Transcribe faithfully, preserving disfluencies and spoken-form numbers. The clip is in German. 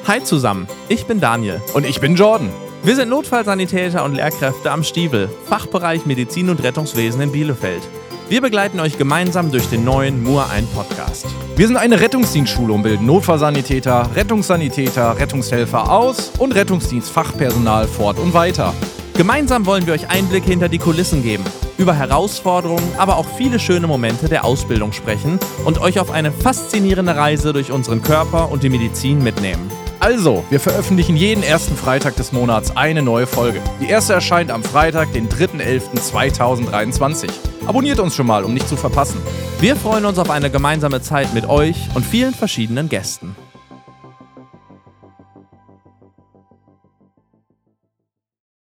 Hi zusammen, ich bin Daniel. Und ich bin Jordan. Wir sind Notfallsanitäter und Lehrkräfte am Stiefel, Fachbereich Medizin und Rettungswesen in Bielefeld. Wir begleiten euch gemeinsam durch den neuen Mur ein Podcast. Wir sind eine Rettungsdienstschule und bilden Notfallsanitäter, Rettungssanitäter, Rettungshelfer aus und Rettungsdienstfachpersonal fort und weiter. Gemeinsam wollen wir euch Einblicke hinter die Kulissen geben, über Herausforderungen, aber auch viele schöne Momente der Ausbildung sprechen und euch auf eine faszinierende Reise durch unseren Körper und die Medizin mitnehmen. Also, wir veröffentlichen jeden ersten Freitag des Monats eine neue Folge. Die erste erscheint am Freitag, den dritter elfter zweitausenddreiundzwanzig. Abonniert uns schon mal, um nichts zu verpassen. Wir freuen uns auf eine gemeinsame Zeit mit euch und vielen verschiedenen Gästen.